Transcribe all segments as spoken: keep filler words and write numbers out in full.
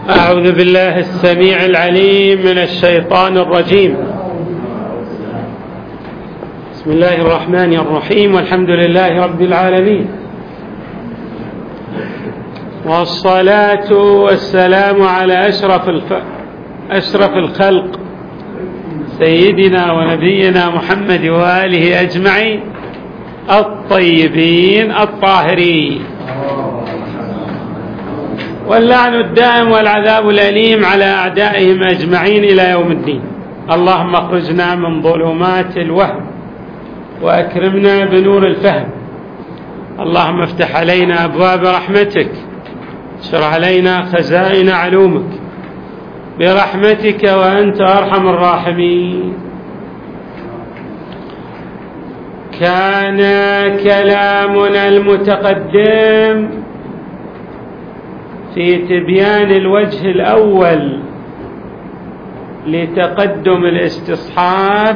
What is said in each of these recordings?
أعوذ بالله السميع العليم من الشيطان الرجيم. بسم الله الرحمن الرحيم، والحمد لله رب العالمين، والصلاة والسلام على أشرف الف... أشرف الخلق سيدنا ونبينا محمد وآله أجمعين الطيبين الطاهرين، واللعن الدائم والعذاب الأليم على أعدائهم أجمعين إلى يوم الدين. اللهم اخرجنا من ظلمات الوهم وأكرمنا بنور الفهم. اللهم افتح علينا أبواب رحمتك، اشر علينا خزائن علومك برحمتك وأنت أرحم الراحمين. كان كلامنا المتقدم في تبيان الوجه الأول لتقدم الاستصحاب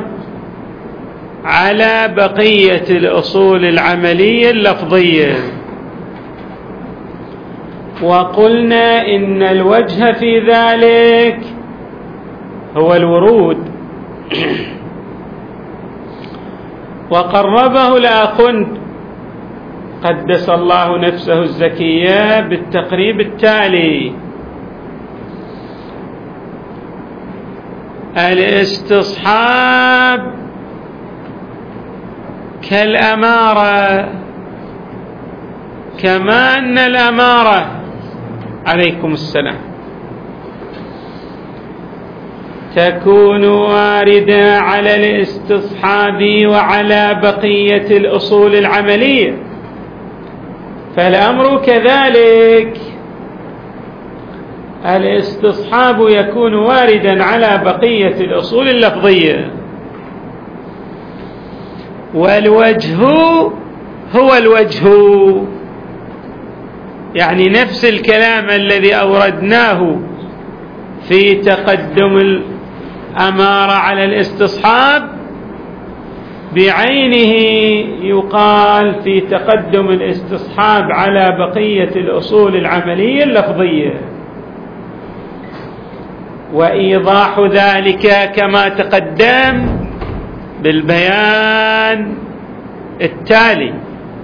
على بقية الأصول العملية اللفظية، وقلنا إن الوجه في ذلك هو الورود، وقربه الآخوند قدس الله نفسه الزكية بالتقريب التالي: الاستصحاب كالأمارة، كما أن الأمارة عليكم السلام تكون واردة على الاستصحاب وعلى بقية الأصول العملية، فالأمر كذلك. الاستصحاب يكون واردا على بقية الأصول اللفظية، والوجه هو الوجه، يعني نفس الكلام الذي أوردناه في تقدم الأمارة على الاستصحاب بعينه يقال في تقدم الاستصحاب على بقية الأصول العملية اللفظية، وإيضاح ذلك كما تقدم بالبيان التالي: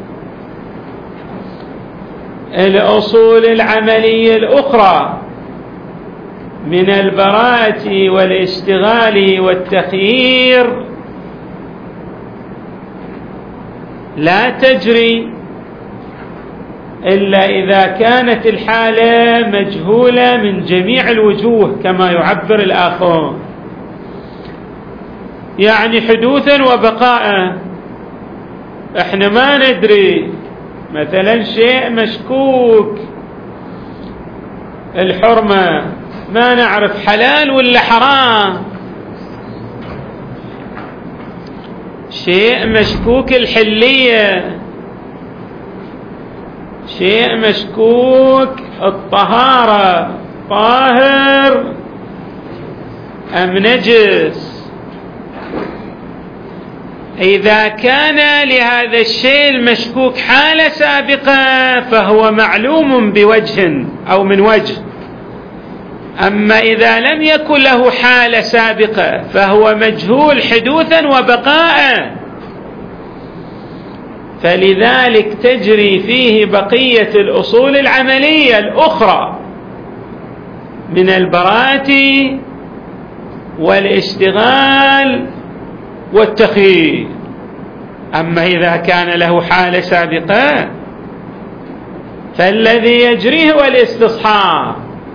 الأصول العملية الأخرى من البراءة والاشتغال والتخيير لا تجري إلا إذا كانت الحالة مجهولة من جميع الوجوه كما يعبر الآخرون، يعني حدوثا وبقاء. احنا ما ندري، مثلا شيء مشكوك الحرمة، ما نعرف حلال ولا حرام، شيء مشكوك الحلية، شيء مشكوك الطهارة، طاهر أم نجس. إذا كان لهذا الشيء المشكوك حالة سابقة فهو معلوم بوجه أو من وجه، أما إذا لم يكن له حالة سابقة فهو مجهول حدوثا وبقاء، فلذلك تجري فيه بقية الأصول العملية الأخرى من البراءة والاشتغال والتخيير. أما إذا كان له حالة سابقة فالذي يجريه هو الاستصحاب،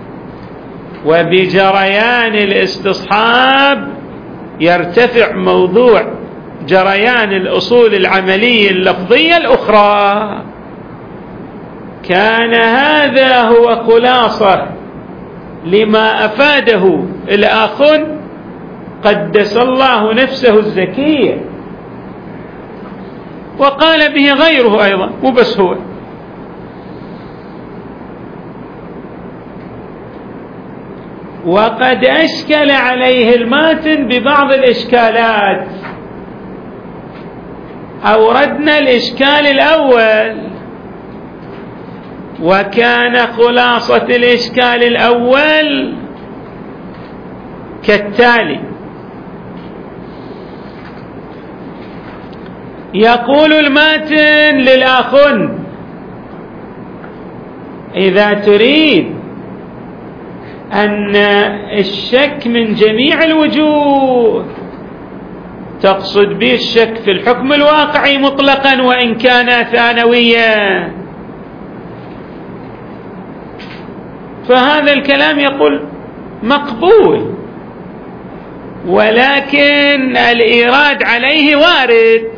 وبجريان الاستصحاب يرتفع موضوع جريان الأصول العملية اللفظية الأخرى. كان هذا هو خلاصة لما أفاده الآخون قدس الله نفسه الزكية، وقال به غيره أيضا، مو بس هو. وقد أشكل عليه الماتن ببعض الإشكالات. أوردنا الإشكال الأول وكان خلاصة الإشكال الأول كالتالي: يقول الماتن للآخن: إذا تريد أن الشك من جميع الوجوه، تقصد به الشك في الحكم الواقعي مطلقا وإن كان ثانويا، فهذا الكلام يقول مقبول، ولكن الإيراد عليه وارد.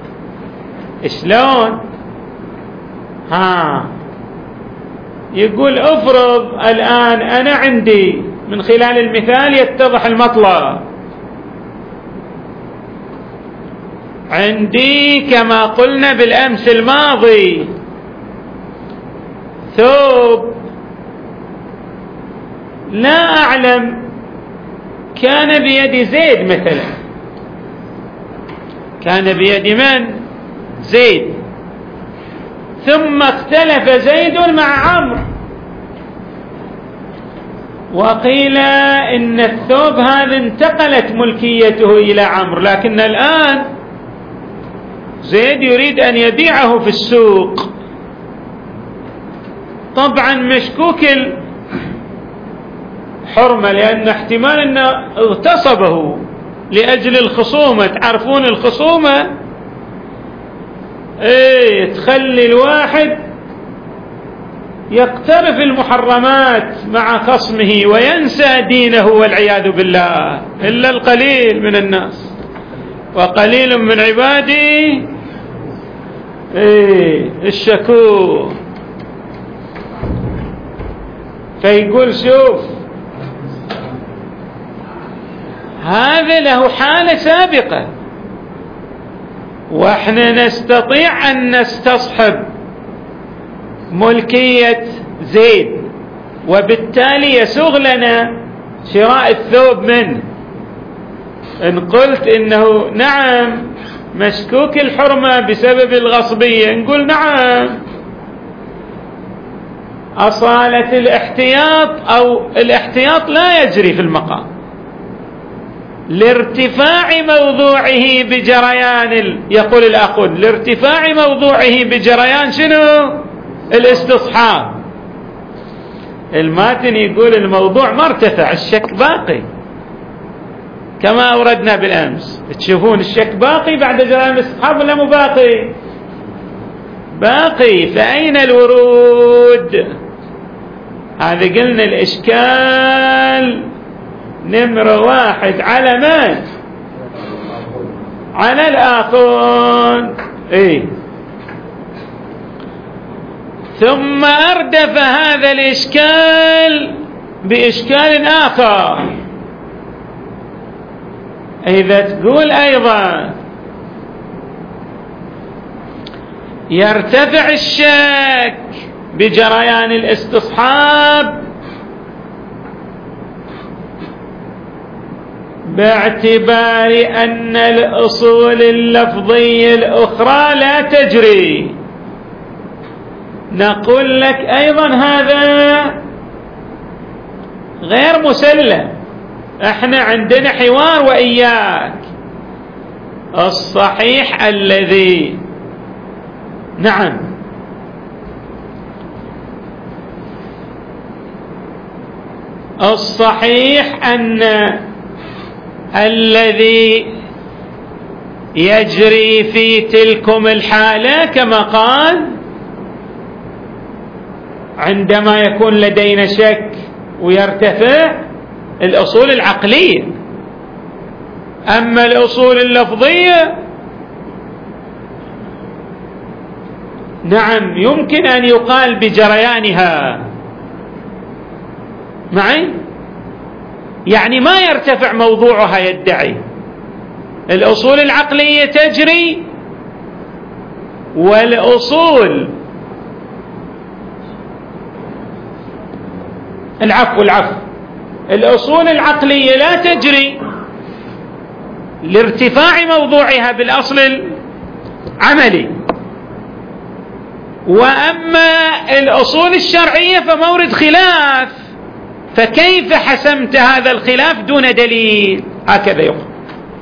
شلون؟ ها يقول افرض الآن أنا عندي من خلال المثال يتضح المطلب، عندي كما قلنا بالأمس الماضي ثوب لا أعلم كان بيد زيد مثلا، كان بيد من؟ زيد، ثم اختلف زيد مع عمرو وقيل إن الثوب هذا انتقلت ملكيته إلى عمرو، لكن الآن زيد يريد أن يبيعه في السوق. طبعا مشكوك الحرمة، لأن احتمال أنه اغتصبه لأجل الخصومة. تعرفون الخصومة ايه تخلي الواحد يقترف المحرمات مع خصمه وينسى دينه والعياذ بالله، إلا القليل من الناس، وقليل من عبادي ايه الشكور. فيقول شوف، هذا له حالة سابقة، واحنا نستطيع أن نستصحب ملكية زيد، وبالتالي يسوغ لنا شراء الثوب منه. إن قلت إنه نعم مشكوك الحرمة بسبب الغصبية، نقول نعم، أصالة الاحتياط أو الاحتياط لا يجري في المقام لارتفاع موضوعه بجريان ال... يقول الأخون لارتفاع موضوعه بجريان شنو؟ الاستصحاب. الماتن يقول الموضوع ما ارتفع، الشك باقي كما أوردنا بالأمس. تشوفون الشك باقي بعد جريان الاستصحاب ولا مو باقي؟ باقي. فأين الورود؟ هذا قلنا الإشكال نمرة واحد على من؟ على الآخون. إيه؟ ثم أردف هذا الإشكال بإشكال آخر. إذا تقول أيضا يرتفع الشك بجريان الاستصحاب باعتبار أن الأصول اللفظية الأخرى لا تجري، نقول لك أيضا هذا غير مسلم. احنا عندنا حوار وإياك. الصحيح الذي نعم الصحيح أن الذي يجري في تلكم الحالة كما قال عندما يكون لدينا شك ويرتفع الأصول العقلية، أما الأصول اللفظية نعم يمكن أن يقال بجريانها معي، يعني ما يرتفع موضوعها يدعي. الأصول العقلية تجري والأصول العفو العفو الأصول العقلية لا تجري لارتفاع موضوعها بالأصل العملي. وأما الأصول الشرعية فمورد خلاف، فكيف حسمت هذا الخلاف دون دليل؟ هكذا يقول.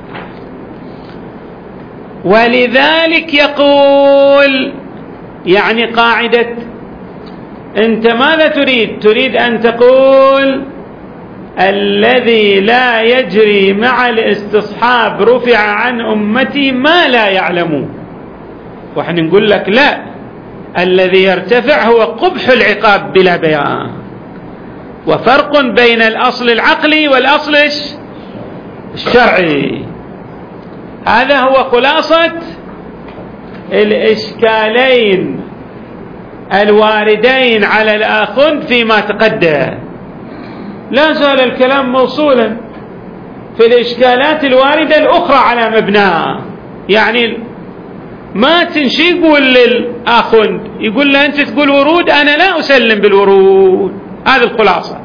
ولذلك يقول يعني قاعدة أنت ماذا تريد؟ تريد أن تقول الذي لا يجري مع الاستصحاب رفع عن أمتي ما لا يعلمون، وإحنا نقول لك لا، الذي يرتفع هو قبح العقاب بلا بيان، وفرق بين الأصل العقلي والأصل الشرعي. هذا هو خلاصة الإشكالين الواردين على الآخذ فيما تقدم. لا زال الكلام موصولا في الإشكالات الواردة الأخرى على مبناه، يعني ما تنشي يقول للآخذ يقول له أنت تقول ورود، أنا لا أسلم بالورود. هذه الخلاصة.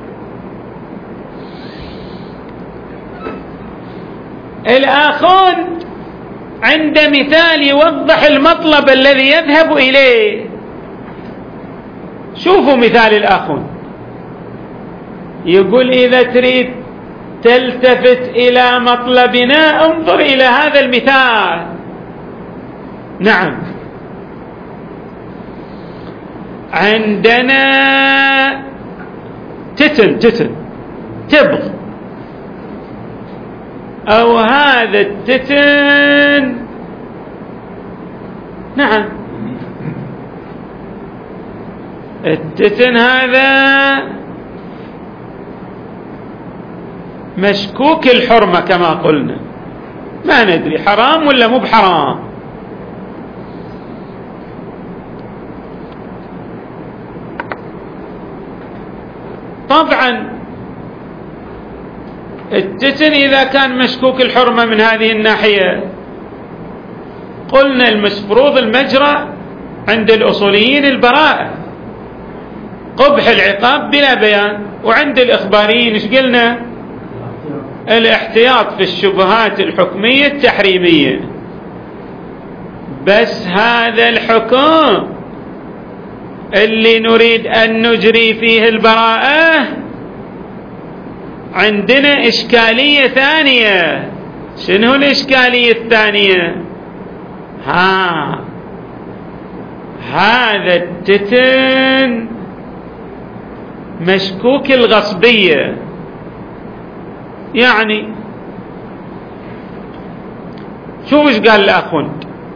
الآخذ عند مثال يوضح المطلب الذي يذهب إليه. شوفوا مثال الآخذ، يقول إذا تريد تلتفت إلى مطلبنا انظر إلى هذا المثال. نعم، عندنا تتن تتن تبغ، أو هذا التتن، نعم التتن هذا مشكوك الحرمة كما قلنا، ما ندري حرام ولا مو بحرام. طبعا التتن إذا كان مشكوك الحرمة من هذه الناحية قلنا المفروض المجرى عند الأصوليين البراءة، قبح العقاب بلا بيان، وعند الإخباريين إيش قلنا؟ الاحتياط في الشبهات الحكمية التحريمية. بس هذا الحكم اللي نريد أن نجري فيه البراءة عندنا إشكالية ثانية. شنو الإشكالية الثانية؟ ها هذا التتن مشكوك الغصبية، يعني شوف ايش قال الأخوند،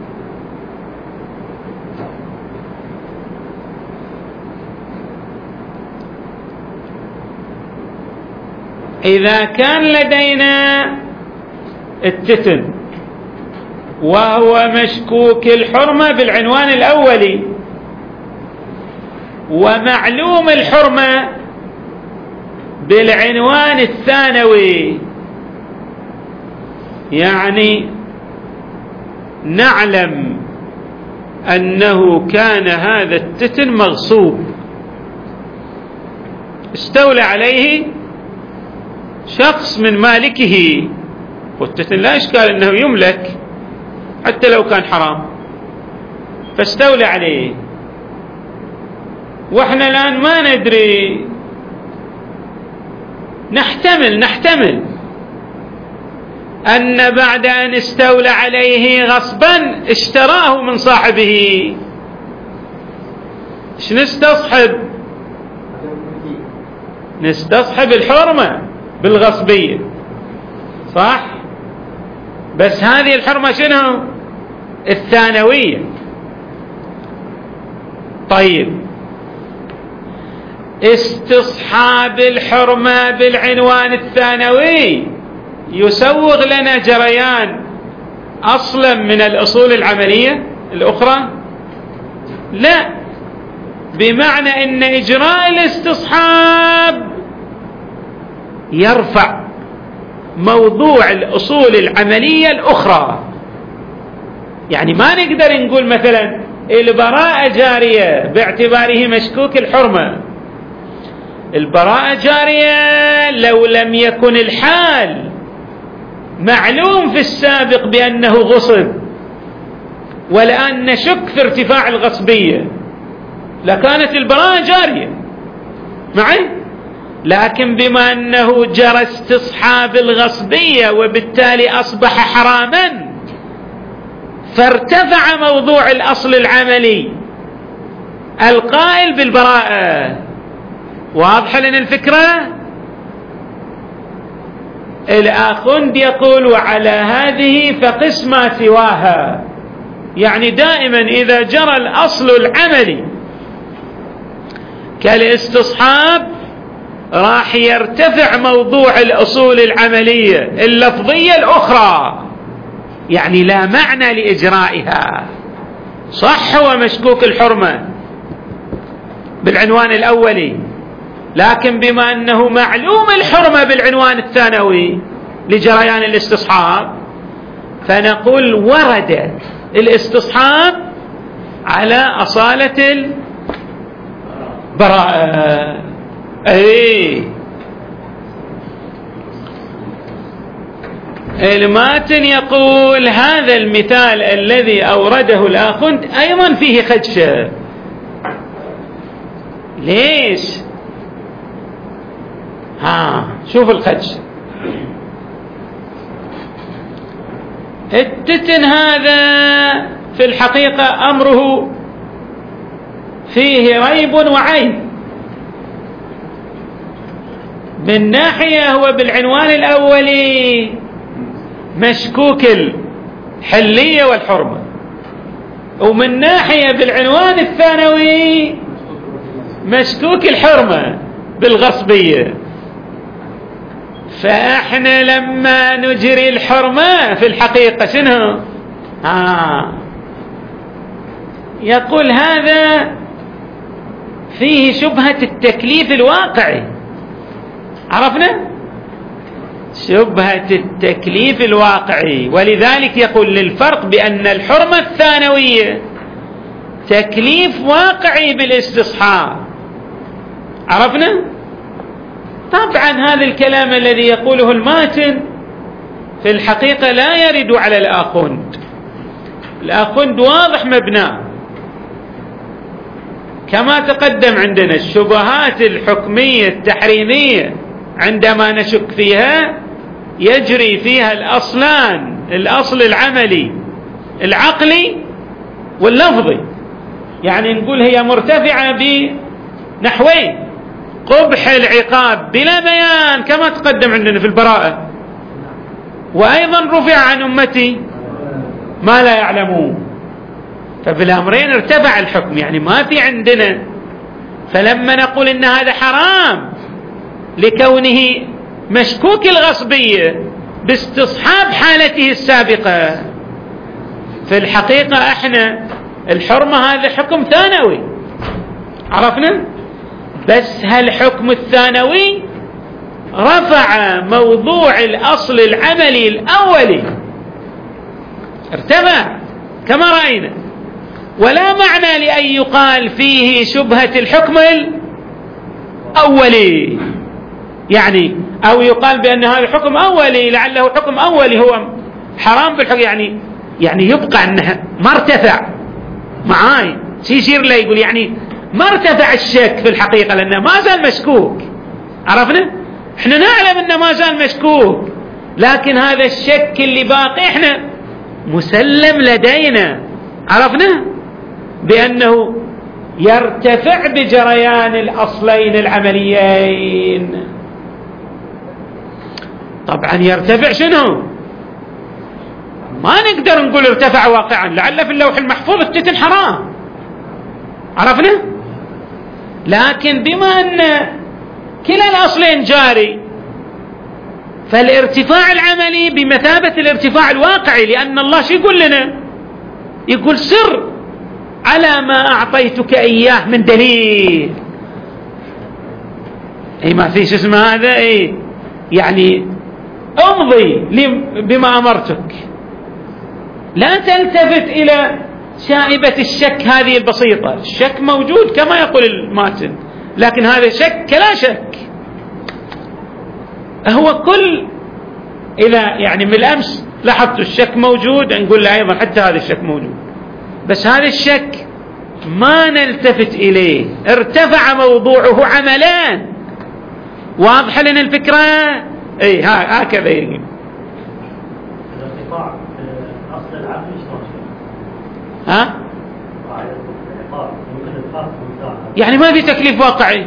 إذا كان لدينا التتن وهو مشكوك الحرمة بالعنوان الأولي، ومعلوم الحرمة بالعنوان الثانوي، يعني نعلم أنه كان هذا التتن مغصوب استولى عليه شخص من مالكه، والتتن لا إشكال أنه يملك حتى لو كان حرام، فاستولى عليه. وإحنا الآن ما ندري، نحتمل نحتمل أن بعد أن استولى عليه غصبا اشتراه من صاحبه. ايش نستصحب؟ نستصحب الحرمة بالغصبية، صح؟ بس هذه الحرمة شنو؟ الثانوية. طيب، استصحاب الحرمة بالعنوان الثانوي يسوغ لنا جريان أصلا من الأصول العملية الأخرى؟ لا، بمعنى أن إجراء الاستصحاب يرفع موضوع الأصول العملية الأخرى. يعني ما نقدر نقول مثلا البراءة جارية باعتباره مشكوك الحرمة. البراءة جارية لو لم يكن الحال معلوم في السابق بأنه غصب، والآن نشك في ارتفاع الغصبية، لكانت البراءة جارية معي، لكن بما أنه جرى استصحاب الغصبية وبالتالي أصبح حراما، فارتفع موضوع الأصل العملي القائل بالبراءة. واضح لنا الفكرة؟ الآخوند يقول وعلى هذه فقس ما سواها، يعني دائما إذا جرى الأصل العملي كالاستصحاب راح يرتفع موضوع الأصول العملية اللفظية الأخرى، يعني لا معنى لإجرائها. صح هو مشكوك الحرمة بالعنوان الأولي، لكن بما أنه معلوم الحرمة بالعنوان الثانوي لجريان الاستصحاب، فنقول ورد الاستصحاب على أصالة البراءة. أي الماتن يقول هذا المثال الذي أورده الآخوند أيضا فيه خدشة. ليش؟ ها شوف الخدشة. التتن هذا في الحقيقة أمره فيه ريب وعيب. من ناحية هو بالعنوان الأولي مشكوك الحلية والحرمة، ومن ناحية بالعنوان الثانوي مشكوك الحرمة بالغصبية. فإحنا لما نجري الحرمة في الحقيقة شنو؟ آه يقول هذا فيه شبهة التكليف الواقعي. عرفنا؟ شبهة التكليف الواقعي، ولذلك يقول للفرق بأن الحرمة الثانوية تكليف واقعي بالاستصحاب. عرفنا؟ طبعا هذا الكلام الذي يقوله الماتن في الحقيقة لا يرد على الآخوند. الآخوند واضح مبناه كما تقدم عندنا. الشبهات الحكمية التحريمية عندما نشك فيها يجري فيها الأصلان، الأصل العملي العقلي واللفظي، يعني نقول هي مرتفعة بنحوين: قبح العقاب بلا بيان كما تقدم عندنا في البراءة، وأيضا رفع عن أمتي ما لا يعلمون. فبالأمرين ارتفع الحكم، يعني ما في عندنا. فلما نقول إن هذا حرام لكونه مشكوك الغصبية باستصحاب حالته السابقة، في الحقيقة احنا الحرمة هذا حكم ثانوي. عرفنا؟ بس هالحكم الثانوي رفع موضوع الأصل العملي الأولي، ارتفع كما رأينا. ولا معنى لأن يقال فيه شبهة الحكم الأولي، يعني أو يقال بأن هذا حكم أولي لعله حكم أولي هو حرام بالحكم، يعني يعني يبقى أنها ما ارتفع معاي. شي يصير له يقول يعني ما ارتفع الشك في الحقيقة لأنه ما زال مشكوك. عرفنا؟ احنا نعلم أنه ما زال مشكوك، لكن هذا الشك اللي باقي احنا مسلم لدينا. عرفنا؟ بأنه يرتفع بجريان الأصلين العمليين. طبعا يرتفع شنو؟ ما نقدر نقول ارتفع واقعا، لعل في اللوح المحفوظ التتن حرام. عرفنا؟ لكن بما أن كلا الأصلين جاري، فالارتفاع العملي بمثابة الارتفاع الواقعي، لأن الله شو يقول لنا؟ يقول سر على ما أعطيتك إياه من دليل. أي ما فيش اسم هذا، أي يعني امضي بما أمرتك، لا تلتفت إلى شائبة الشك هذه البسيطة. الشك موجود كما يقول الماتن، لكن هذا شك لا شك. هو كل إلى يعني من الأمس لاحظت الشك موجود، نقول له أيضا حتى هذا الشك موجود، بس هذا الشك ما نلتفت إليه، ارتفع موضوعه عملان. واضح لنا الفكرة؟ اي هكذا يجب. الارتفاع أصل العقل شلون؟ ها؟ يعني ما في تكليف واقعي،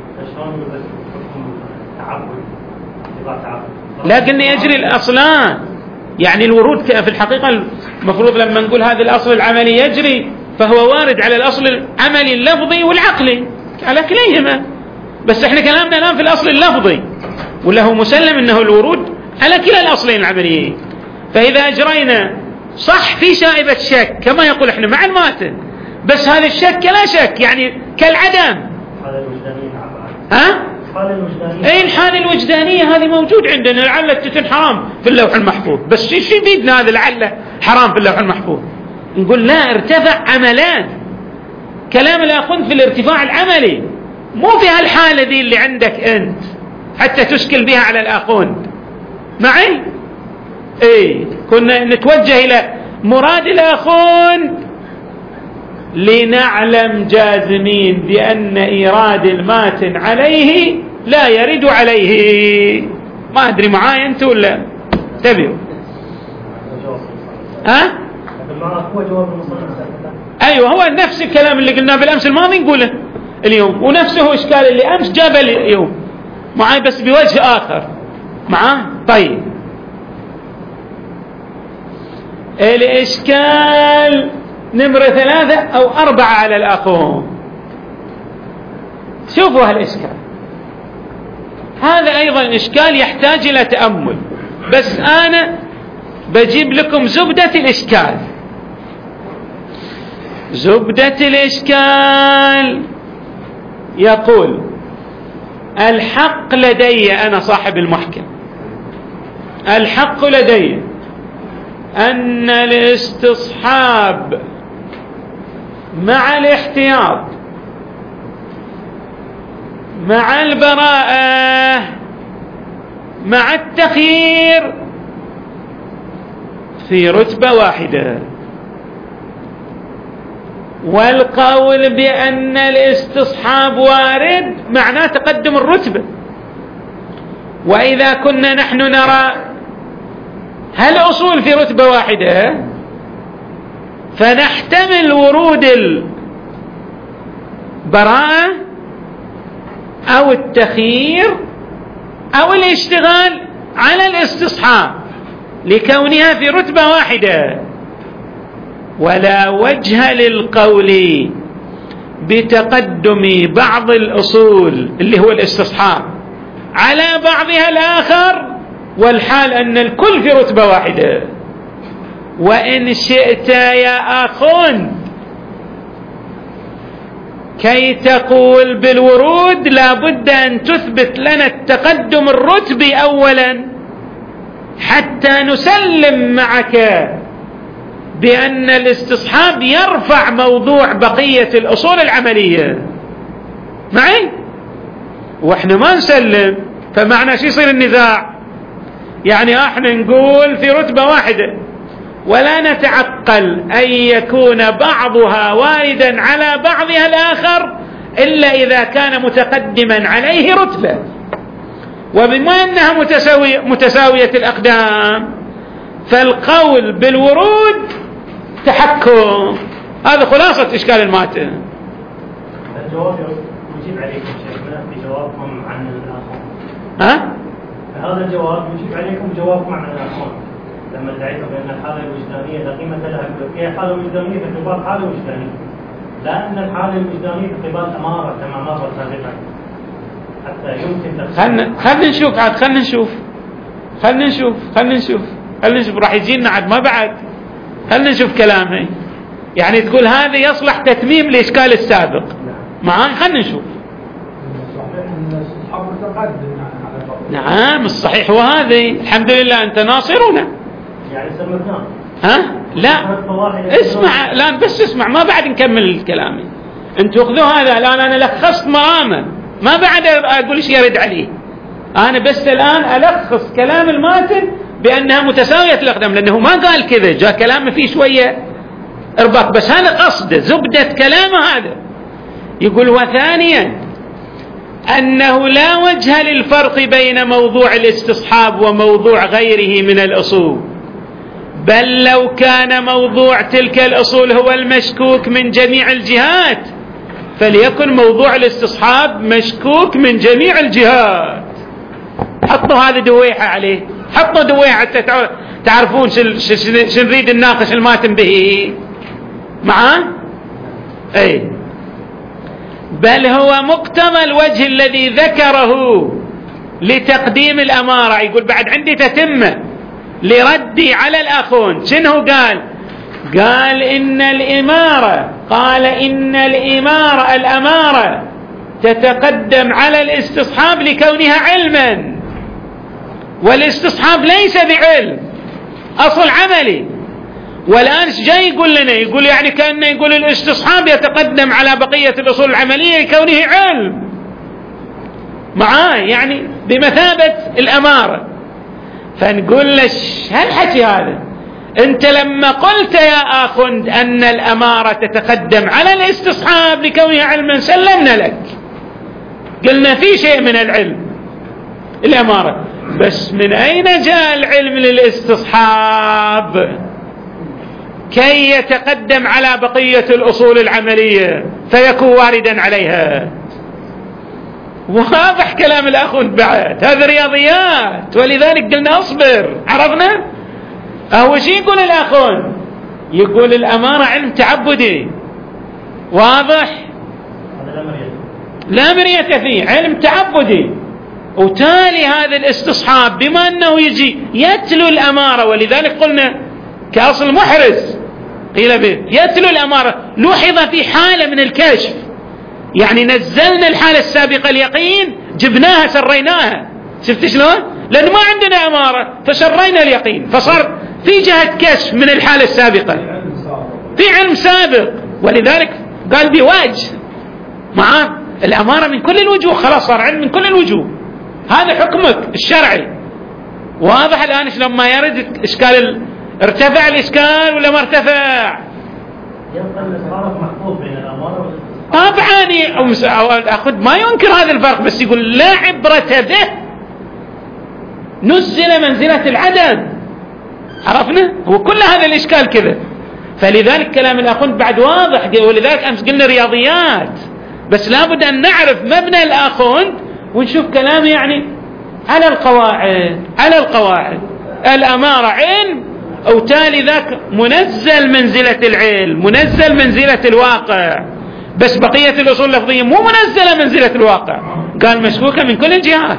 لكن يجري الأصلان. يعني الورود في الحقيقة المفروض لما نقول هذا الأصل العملي يجري فهو وارد على الأصل العملي اللفظي والعقلي على كليهما، بس احنا كلامنا الآن في الأصل اللفظي، وله مسلم انه الورود على كلا الأصلين العمليين. فإذا أجرينا صح في شائبة شك كما يقول احنا مع الماتن، بس هذا الشك لا شك يعني كالعدم. ها؟ اي الحالة الوجدانية هذه موجود عندنا، لعل التتن حرام في اللوح المحفوظ، بس شو يفيدنا هذا لعل حرام في اللوح المحفوظ؟ نقول لا، ارتفع عملان. كلام الأخوند في الارتفاع العملي، مو في هالحالة ذي اللي عندك أنت حتى تشكل بها على الأخوند. معي؟ اي كنا نتوجه إلى مراد الأخوند لنعلم جازمين بأن إيراد الماتن عليه لا يرد عليه. ما أدري معاي أنت ولا تبيو؟ ها؟ أيوة، هو نفس الكلام اللي قلناه بالأمس الماضي نقوله اليوم، ونفسه إشكال اللي أمس جابه اليوم معاي بس بوجه آخر. معاه؟ طيب، الإشكال نمرة ثلاثة أو أربعة على الأخوان. شوفوا هالإشكال، هذا أيضا إشكال يحتاج إلى تأمل، بس أنا بجيب لكم زبدة الإشكال. زبدة الإشكال يقول: الحق لدي أنا صاحب المحكم، الحق لدي أن الاستصحاب مع الاحتياط مع البراءة مع التخيير في رتبة واحدة، والقول بأن الاستصحاب وارد معناه تقدم الرتبة. وإذا كنا نحن نرى هالأصول في رتبة واحدة فنحتمل ورود البراءة أو التخيير أو الاشتغال على الاستصحاب لكونها في رتبة واحدة، ولا وجه للقول بتقدم بعض الأصول اللي هو الاستصحاب على بعضها الآخر، والحال أن الكل في رتبة واحدة. وإن شئت يا أخون كي تقول بالورود لابد أن تثبت لنا التقدم الرتبي أولا حتى نسلم معك بأن الاستصحاب يرفع موضوع بقية الأصول العملية. معي؟ وإحنا ما نسلم، فمعنى شو يصير النزاع؟ يعني احنا نقول في رتبة واحدة ولا نتعقل أن يكون بعضها واردا على بعضها الآخر إلا إذا كان متقدما عليه رتبة، وبما أنها متساوية, متساوية الأقدام فالقول بالورود تحكم. هذا خلاصة إشكال الماتن. الجواب يجيب عليكم شيخنا بجوابكم عن الآخر. ها؟ هذا الجواب يجيب عليكم جوابكم عن الآخر لما ادعيتم بأن الحالة الوجدانية لا قيمة لها فيها حالة وجدانية في اعتبار حالة وجدانية، لا أن الحالة الوجدانية في اعتبار أمارة كما مر سابقا حتى يمكن خلنا خلنا نشوف عاد خلنا نشوف خلنا نشوف خلنا نشوف خلنا نشوف راح يجينا عاد ما بعد. خلنا نشوف كلامي، يعني تقول هذا يصلح تتميم الإشكال السابق معاي. خلنا نشوف. نعم الصحيح هو هذا، الحمد لله أنت ناصرنا. يعني سمتنا ها؟ لا اسمع الآن بس اسمع، ما بعد نكمل كلامي. أنتوا خذوا هذا الآن، أنا لخصت مرامة ما بعد أقول شيء يرد عليه. أنا بس الآن ألخص كلام الماتن بأنها متساوية الأقدام، لأنه ما قال كذا، جاء كلام فيه شوية إرباك، بس هذا قصده زبدة كلامه هذا. يقول وثانيا أنه لا وجه للفرق بين موضوع الاستصحاب وموضوع غيره من الأصول، بل لو كان موضوع تلك الأصول هو المشكوك من جميع الجهات فليكن موضوع الاستصحاب مشكوك من جميع الجهات. حطوا هذا دويحة عليه، حطوا دويحة حتى تعرفون شو نريد الناقش الماتم به معاه. أي بل هو مقتضى الوجه الذي ذكره لتقديم الأمارة. يقول بعد عندي تتمة لردي على الأخون. شنو قال؟ قال إن الإمارة قال إن الإمارة الأمارة تتقدم على الاستصحاب لكونها علما، والاستصحاب ليس بعلم، أصل عملي. والآن جاي يقول لنا، يقول يعني كأنه يقول الاستصحاب يتقدم على بقية الأصول العملية لكونه علم معاه، يعني بمثابة الأمارة. فنقول لش هالحكي هذا أنت لما قلت يا آخوند أن الأمارة تتقدم على الاستصحاب لكونها علما سلمنا لك، قلنا في شيء من العلم الأمارة، بس من أين جاء العلم للاستصحاب كي يتقدم على بقية الأصول العملية فيكون واردا عليها؟ واضح كلام الأخوند بعد، هذا رياضيات، ولذلك قلنا أصبر. عرفنا أهو شي يقول الأخوند؟ يقول الأمارة علم تعبدي واضح لا مرية فيه، علم تعبدي، وتالي هذا الاستصحاب بما أنه يجي يتلو الأمارة، ولذلك قلنا كأصل محرز قيل به يتلو الأمارة. لوحظ في حالة من الكشف، يعني نزلنا الحالة السابقة اليقين جبناها سريناها، شفت شلون؟ لأنه ما عندنا أمارة فسرينا اليقين، فصار في جهة كشف من الحالة السابقة، في علم سابق، ولذلك قال بواجه مع الأمارة من كل الوجوه، خلاص صار علم من كل الوجوه. هذا حكمك الشرعي واضح. الآن لما يرد إشكال ارتفع الإشكال ولا ما ارتفع؟ يبقى الفرق محفوظ بين الأمارة طبعا أخذ ما ينكر هذا الفرق، بس يقول لا عبرة به، نزل منزلة العدم. عرفنا؟ هو كل هذا الإشكال كذا. فلذلك كلام الأخوند بعد واضح، ولذلك أمس قلنا رياضيات، بس لابد أن نعرف مبنى الأخوند ونشوف كلامه يعني على القواعد على القواعد. الأمارة علم، أو تالي ذاك منزل منزلة العلم، منزل منزلة الواقع، بس بقية الأصول اللفظية مو منزلة منزلة الواقع. قال مشكوكة من كل الجهات.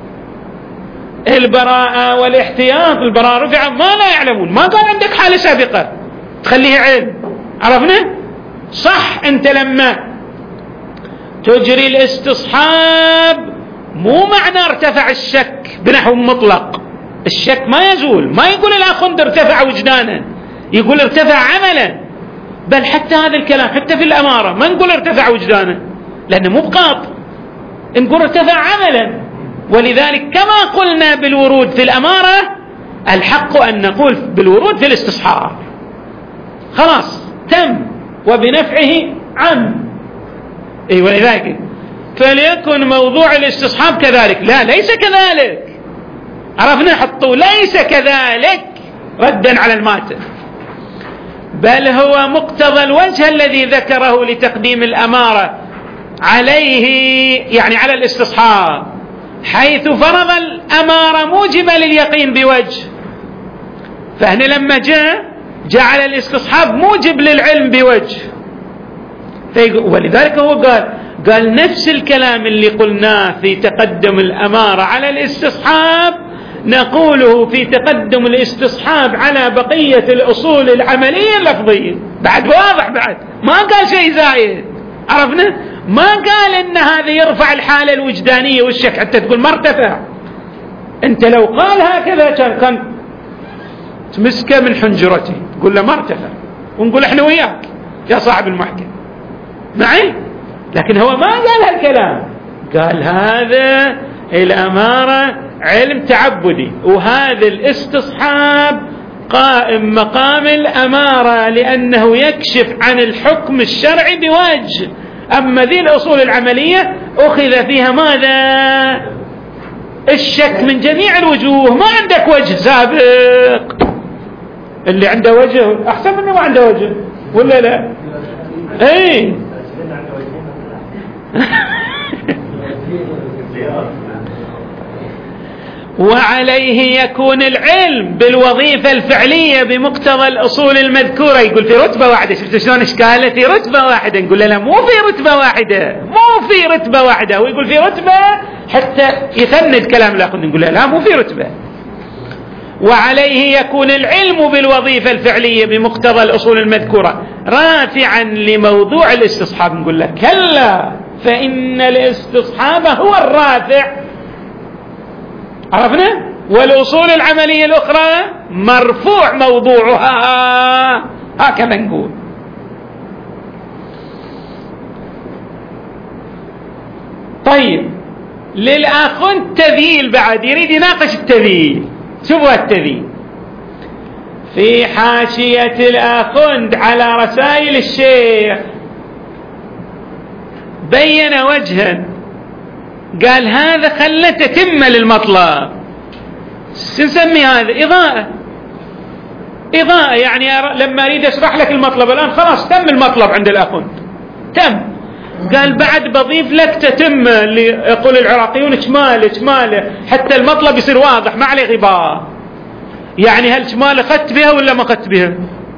البراءة والاحتياط، البراءة رفع ما لا يعلمون، ما قال عندك حالة سابقة تخليها علم. عرفنا؟ صح أنت لما تجري الاستصحاب مو معنى ارتفع الشك بنحو مطلق، الشك ما يزول، ما يقول الأخوند ارتفع وجدانا، يقول ارتفع عملا. بل حتى هذا الكلام حتى في الأمارة ما نقول ارتفع وجدانا لأنه مو بقاط، نقول ارتفع عملا. ولذلك كما قلنا بالورود في الأمارة الحق أن نقول بالورود في الاستصحاب، خلاص تم وبنفعه عم. أي ولذلك فليكن موضوع الاستصحاب كذلك. لا ليس كذلك، عرفنا حطوا ليس كذلك ردا على الماتن، بل هو مقتضى الوجه الذي ذكره لتقديم الأمارة عليه، يعني على الاستصحاب، حيث فرض الأمارة موجبة لليقين بوجه، فهنا لما جاء جعل الاستصحاب موجب للعلم بوجه. ولذلك هو قال قال نفس الكلام اللي قلناه في تقدم الأمارة على الاستصحاب نقوله في تقدم الاستصحاب على بقية الأصول العملية اللفظية. بعد واضح، بعد ما قال شيء زايد. عرفنا؟ ما قال إن هذا يرفع الحالة الوجدانية والشك حتى تقول ما ارتفع. أنت لو قال هكذا كان كان تمسكه من حنجرتي تقول له ما ارتفع، ونقول احنا وياك يا صاحب المحكم معي. لكن هو ما قال هالكلام، قال هذا الأمارة علم تعبدي، وهذا الاستصحاب قائم مقام الأمارة لأنه يكشف عن الحكم الشرعي بوجه. أما ذي الأصول العملية أخذ فيها ماذا؟ الشك من جميع الوجوه. ما عندك وجه سابق، اللي عنده وجه أحسن منه ما عنده وجه، ولا لا؟ ايه وعليه يكون العلم بالوظيفة الفعلية بمقتضى الأصول المذكورة. يقول في رتبة واحدة، شفت شلون إشكالة؟ في رتبة واحدة. نقول له لا، مو في رتبة واحدة، مو في رتبة واحدة. ويقول في رتبة حتى يفند كلام الآخر. نقول له لا، مو في رتبة. وعليه يكون العلم بالوظيفة الفعلية بمقتضى الأصول المذكورة رافعا لموضوع الاستصحاب. نقول له كلا، فإن الاستصحاب هو الرافع. عرفنا؟ والأصول العملية الأخرى مرفوع موضوعها. هكذا نقول. طيب، للآخن تذييل بعد، يريد يناقش التذييل. شوفوا التذييل في حاشية الآخند على رسائل الشيخ، بين وجها، قال هذا خلى تتم للمطلب. سنسمي هذا إضاءة. إضاءة يعني لما أريد أشرح لك المطلب الآن خلاص تم المطلب عند الآخند، تم. قال بعد بضيف لك تتم، اللي يقول العراقيون إجمال إجمال حتى المطلب يصير واضح ما عليه غبار. يعني هل إجمال أخذت بها ولا ما أخذت بها؟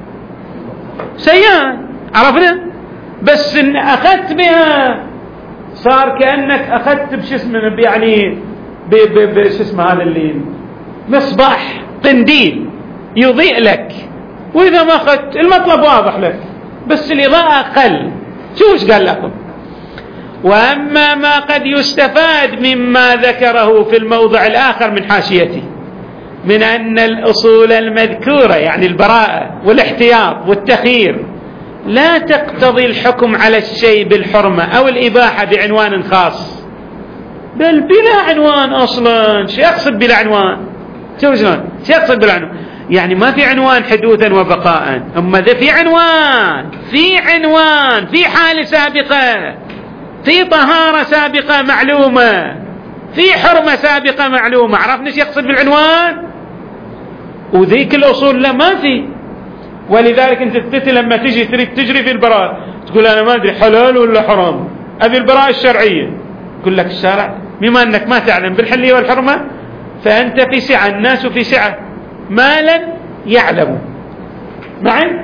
سيان، عرفنا؟ بس إن أخذت بها صار كأنك أخذت بش اسمه، يعني بش اسمه هذا اللي مصباح قنديل يضيء لك، وإذا ما أخذت المطلب واضح لك بس الإضاءة أقل. شو إيش قال لكم؟ وأما ما قد يستفاد مما ذكره في الموضع الآخر من حاشيته من أن الأصول المذكورة يعني البراءة والاحتياط والتخيير لا تقتضي الحكم على الشيء بالحرمة أو الإباحة بعنوان خاص، بل بلا عنوان أصلا. شو يقصد بلا عنوان؟ شو شلون؟ شو يقصد بلا عنوان؟ يعني ما في عنوان حدوثا وبقاء، أما ذا في عنوان، في عنوان، في حالة سابقة، في طهارة سابقة معلومة، في حرمة سابقة معلومة. عرفنا ايش يقصد بالعنوان؟ وذيك الأصول لا، ما في. ولذلك انت تتي لما تجي تريد تجري في البراءة تقول أنا ما أدري حلال ولا حرام، أبي البراءة الشرعية. يقول لك الشرع بما أنك ما تعلم بالحلية والحرمة فأنت في سعة، الناس في سعة ما لن يعلموا معي.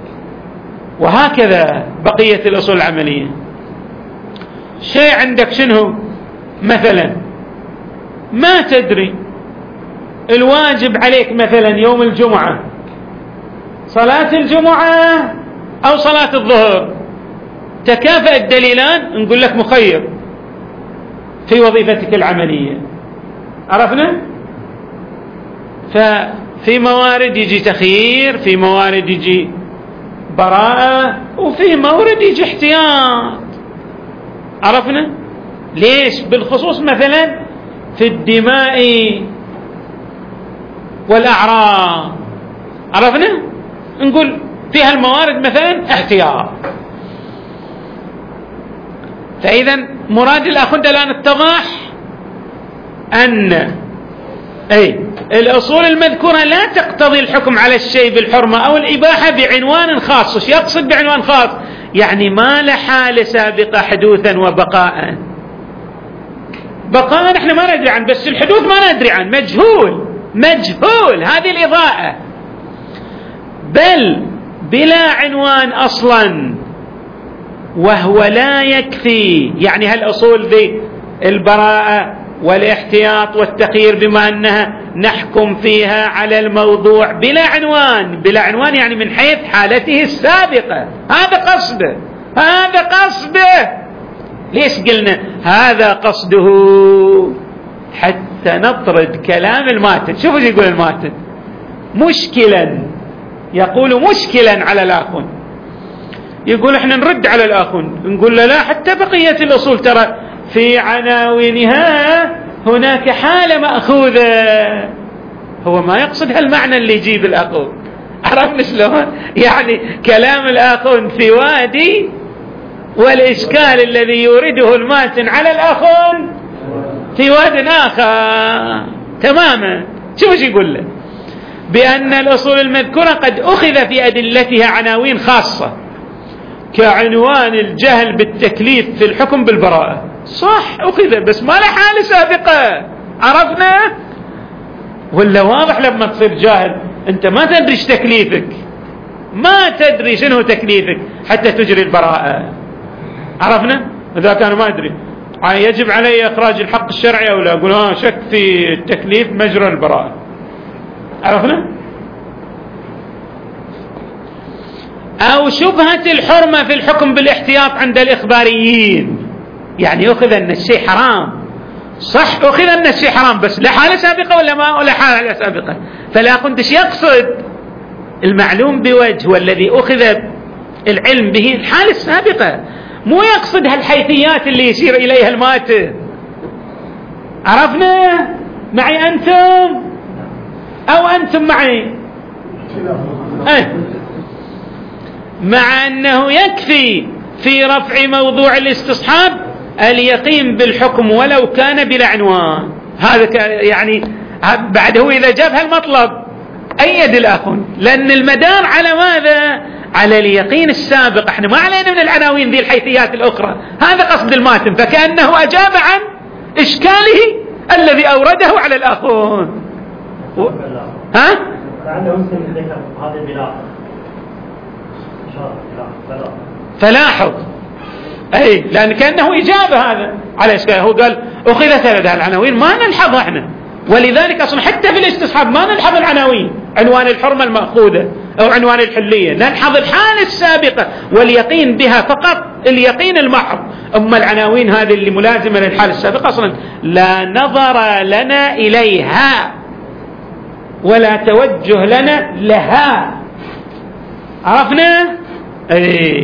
وهكذا بقية الأصول العملية. شيء عندك شنو مثلا ما تدري، الواجب عليك مثلا يوم الجمعة صلاة الجمعة أو صلاة الظهر، تكافأ الدليلان، نقول لك مخير في وظيفتك العملية. عرفنا؟ ففي موارد يجي تخيير، في موارد يجي براءة، وفي مورد يجي احتياط. عرفنا؟ ليش؟ بالخصوص مثلا في الدماء والأعراض، عرفنا؟ نقول في هالموارد مثلا احتياط. فإذا مراد الأخذ الآن اتضح أن أي الأصول المذكورة لا تقتضي الحكم على الشيء بالحرمة أو الإباحة بعنوان خاص. وش يقصد بعنوان خاص؟ يعني ما له حالة سابقة حدوثا وبقاء. بقاء نحن ما ندري عنه، بس الحدوث ما ندري عنه، مجهول مجهول. هذه الإضاءة. بل بلا عنوان أصلا، وهو لا يكفي. يعني هالأصول ذي البراءة والاحتياط والتخيير بما أنها نحكم فيها على الموضوع بلا عنوان. بلا عنوان يعني من حيث حالته السابقة. هذا قصده، هذا قصده. ليش قلنا هذا قصده؟ حتى نطرد كلام الماتن. شوفوا يقول الماتن مشكلا، يقول مشكلا على الآخون. يقول احنا نرد على الآخون نقول له لا، حتى بقية الأصول ترى في عناوينها هناك حالة مأخوذة. هو ما يقصد هالمعنى اللي يجيب الآخون. عرفنا شلون؟ يعني كلام الآخون في وادي، والإشكال الذي يورده الماتن على الآخون في واد آخر تماما. شو وش يقول له؟ بأن الأصول المذكورة قد أخذ في أدلتها عناوين خاصة كعنوان الجهل بالتكليف في الحكم بالبراءة. صح أخذ، بس ما له حالة سابقة. عرفنا؟ ولا واضح لما تصير جاهل أنت ما تدري ايش تكليفك، ما تدري شنو تكليفك حتى تجري البراءة. عرفنا؟ إذا كان ما أدري يجب علي إخراج الحق الشرعي أو لا، أقول ها شك في التكليف مجرى البراءة. عرفنا؟ أو شبهة الحرمة في الحكم بالاحتياط عند الإخباريين، يعني أخذ أن الشيء حرام. صح أخذ أن الشيء حرام، بس لا حالة سابقة ولا ما ولا حالة سابقة. فلا كنتش يقصد المعلوم بوجه والذي أخذ العلم به الحالة السابقة، مو يقصد هالحيثيات اللي يشير إليها الماتن. عرفنا؟ معي أنتم أو أنتم معي؟ أه. مع أنه يكفي في رفع موضوع الاستصحاب اليقين بالحكم ولو كان بلا عنوان. هذا يعني بعد هو إذا جاب هالمطلب أيد الآخون، لأن المدار على ماذا؟ على اليقين السابق. احنا ما علينا من العناوين ذي الحيثيات الأخرى، هذا قصد الماتن، فكأنه أجاب عن إشكاله الذي أورده على الآخون. و... ها؟ فلاحظ أي، لأن كأنه إجابة هذا على إشكاله. هو قال أخذت هذه العناوين ما نلحظها احنا، ولذلك أصلا حتى في الاستصحاب ما نلحظ العناوين، عنوان الحرمة المأخوذة أو عنوان الحلية، نلحظ الحالة السابقة واليقين بها فقط، اليقين المحض. أما العناوين هذه اللي ملازمة للحالة السابقة أصلا لا نظر لنا إليها ولا توجه لنا لها. عرفنا؟ ايه.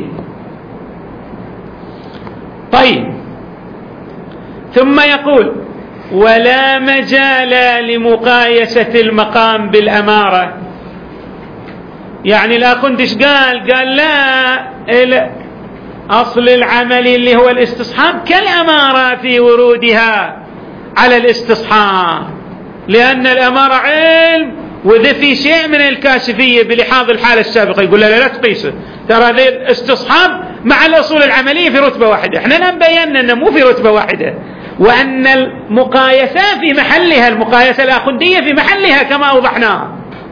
طيب، ثم يقول ولا مجال لمقايسة المقام بالأمارة. يعني لا كنتش قال قال لا، أصل العمل اللي هو الاستصحاب كالأمارة في ورودها على الاستصحاب، لأن الأمارة علم، وإذا في شيء من الكاشفية بلحاظ الحالة السابقة يقول لا لا تقيسه، ترى ذي الاستصحاب مع الأصول العملية في رتبة واحدة. احنا الآن بينا أنه مو في رتبة واحدة، وأن المقايسة في محلها، المقايسة الآخندية في محلها كما أوضحناها.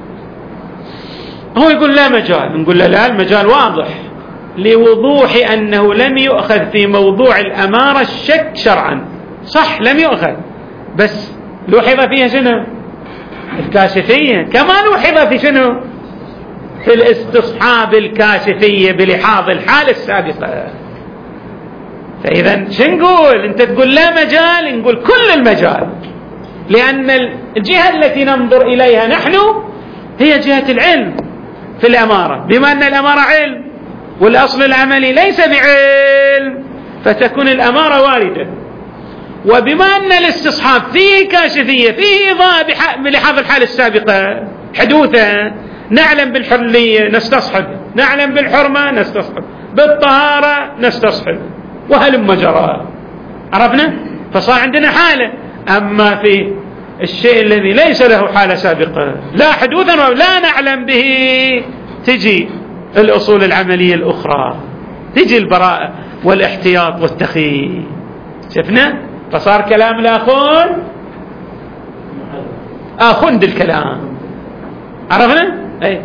هو يقول لا مجال، نقول له لا، المجال واضح لوضوح أنه لم يؤخذ في موضوع الأمارة الشك شرعا. صح لم يؤخذ، بس لوحظ فيها شنو؟ الكاشفية، كما لوحظ في شنو؟ في الاستصحاب الكاشفية بلحاظ الحالة السابقة. فإذا شو نقول؟ أنت تقول لا مجال، نقول كل المجال، لأن الجهة التي ننظر إليها نحن هي جهة العلم في الأمارة، بما أن الأمارة علم والأصل العملي ليس بعلم، فتكون الأمارة واردة. وبما أن الاستصحاب فيه كاشفية، فيه إضاءة بلحاظ الحالة السابقة حدوثا، نعلم بالحلية نستصحب، نعلم بالحرمة نستصحب، بالطهارة نستصحب، وهلم جرى. عرفنا؟ فصار عندنا حالة. أما في الشيء الذي ليس له حالة سابقة لا حدوثا ولا نعلم به، تجي الأصول العملية الأخرى، تجي البراءة والاحتياط والتخيير. شفنا؟ فصار كلام الآخون آخند الكلام. عرفنا؟ أي.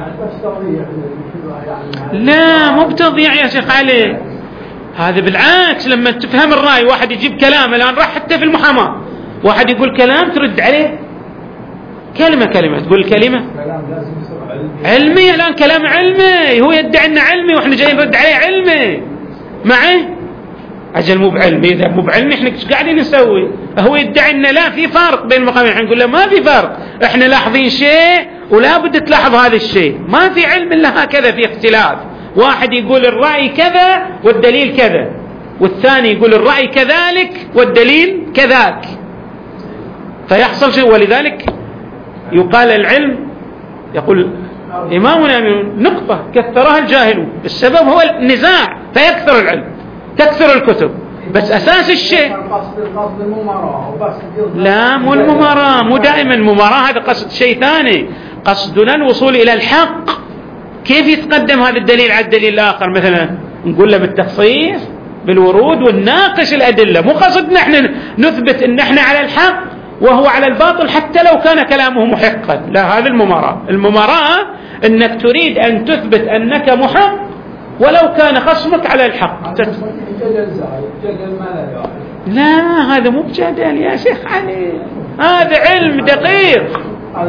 لا مو بتضييع يا شيخ علي، هذا بالعكس. لما تفهم الرأي، واحد يجيب كلام الآن راح حتى في المحاماة، واحد يقول كلام ترد عليه كلمة كلمة، تقول كلمة علمي، الآن كلام علمي، هو يدعي أنه علمي وإحنا جايين نرد عليه علمي معه. أجل مو بعلمي، إذا مو بعلمي إحنا إيش قاعدين نسوي؟ هو يدعي أن لا في فرق بين المقامين، إحنا نقول له ما في فرق، إحنا لاحظين شيء ولا بد تلاحظ هذا الشيء، ما في علم إلا هكذا، في اختلاف. واحد يقول الرأي كذا والدليل كذا، والثاني يقول الرأي كذلك والدليل كذاك، فيحصل شيء. ولذلك يقال العلم، يقول إمامنا نقطة كثرها الجاهلون، السبب هو النزاع فيكثر العلم، تكثر الكتب، بس أساس الشيء لا مو المماراة، مو دائما مماراة، هذا قصد شيء ثاني، قصدنا الوصول إلى الحق. كيف يتقدم هذا الدليل على الدليل الآخر؟ مثلا نقول له بالتخصيص بالورود ونناقش الأدلة، مو قصدنا احنا نثبت ان احنا على الحق وهو على الباطل حتى لو كان كلامه محقا، لا، هذه المماراة. المماراة انك تريد ان تثبت انك محق ولو كان خصمك على الحق. لا، هذا مو بجدل يا شيخ علي، هذا علم دقيق،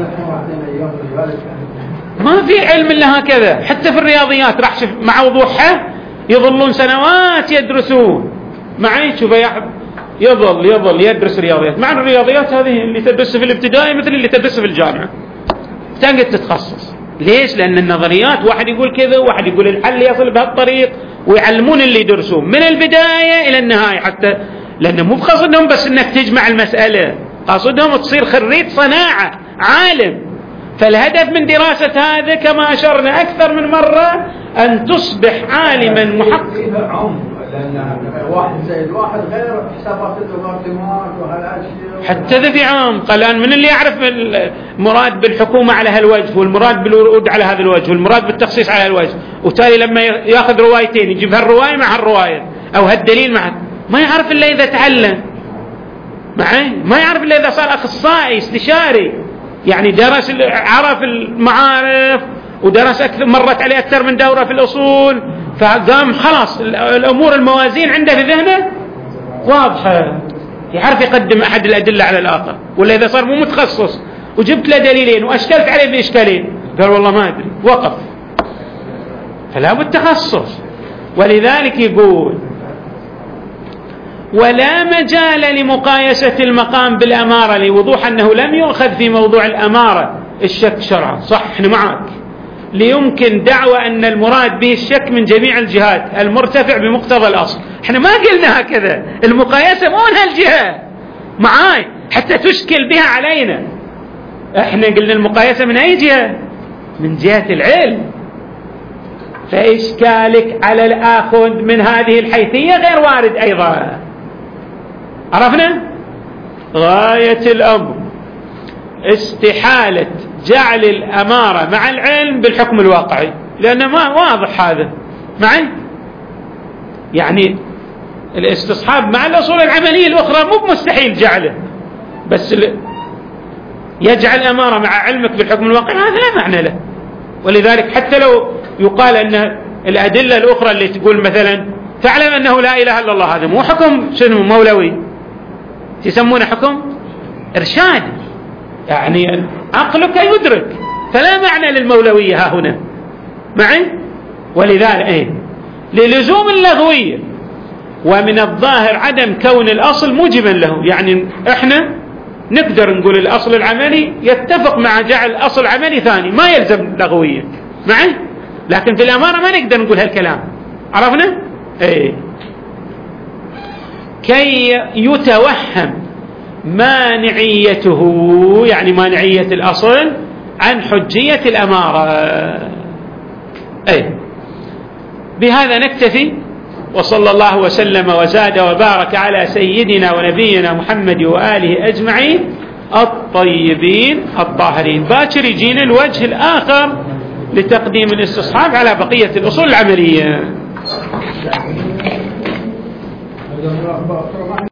ما في علم الا هكذا. حتى في الرياضيات راح شوف مع وضوحها يظلون سنوات يدرسون معي، شوف يظل يظل يدرس رياضيات، مع الرياضيات هذه اللي تدرسها في الابتدائي مثل اللي تدرسها في الجامعة، تنقد تتخصص. ليش؟ لأن النظريات واحد يقول كذا وواحد يقول الحل يصل بهالطريق، ويعلمون اللي يدرسون من البداية إلى النهاية، حتى لأنه مو بقصدهم بس أنك تجمع المسألة، قصدهم تصير خريج صناعة عالم. فالهدف من دراسة هذا كما أشرنا أكثر من مرة أن تصبح عالما محققا، واحد زائد واحد غير حسابات اللوغاريتمات وهالاشياء، حتى ذا في عام. قال من اللي يعرف المراد بالحكومة على هالوجه، والمراد بالورود على هذا الوجه، والمراد بالتخصيص على هالوجه، وتالي لما ياخذ روايتين يجيب هالرواية مع هالرواية أو هالدليل مع، ما يعرف إلا إذا تعلم معي، ما يعرف إلا إذا صار أخصائي استشاري، يعني درس عرف المعارف ودرس أكثر، مرت عليه أكثر من دورة في الأصول، فقام خلاص الأمور الموازين عنده في ذهنه واضحة، يعرف يقدم أحد الأدلة على الآخر. ولا إذا صار مو متخصص وجبت له دليلين وأشكلت عليه بإشكالين، قال والله ما أدري، وقف. فلا بد تخصص. ولذلك يقول ولا مجال لمقايسة المقام بالأمارة، لوضوح أنه لم يؤخذ في موضوع الأمارة الشك شرعا، صح احنا معك، ليمكن دعوى أن المراد به الشك من جميع الجهات المرتفع بمقتضى الأصل. احنا ما قلنا هكذا، المقايسة مو من هالجهة معاي حتى تشكل بها علينا، احنا قلنا المقايسة من أي جهة؟ من جهة العلم. فإشكالك على الآخذ من هذه الحيثية غير وارد أيضا. عرفنا؟ غاية الأمر استحالة جعل الأمارة مع العلم بالحكم الواقعي، لأنه ما واضح هذا معي، يعني الاستصحاب مع الأصول العملية الأخرى مو مستحيل جعله، بس يجعل أمارة مع علمك بالحكم الواقعي هذا لا معنى له. ولذلك حتى لو يقال أن الأدلة الأخرى اللي تقول مثلا تعلم أنه لا إله إلا الله، هذا مو حكم شنو مولوي، تسمونه حكم إرشاد، يعني عقلك يدرك، فلا معنى للمولوية ها هنا معي. ولذلك ايه للزوم اللغوية، ومن الظاهر عدم كون الأصل موجبا له، يعني احنا نقدر نقول الأصل العملي يتفق مع جعل أصل عملي ثاني ما يلزم لغوية معي، لكن في الأمارة ما نقدر نقول هالكلام. عرفنا؟ ايه كي يتوهم مانعيته، يعني مانعية الأصل عن حجية الأمارة. أي بهذا نكتفي، وصلى الله وسلم وزاد وبارك على سيدنا ونبينا محمد وآله أجمعين الطيبين الطاهرين. باكر يجينا الوجه الآخر لتقديم الاستصحاب على بقية الأصول العملية.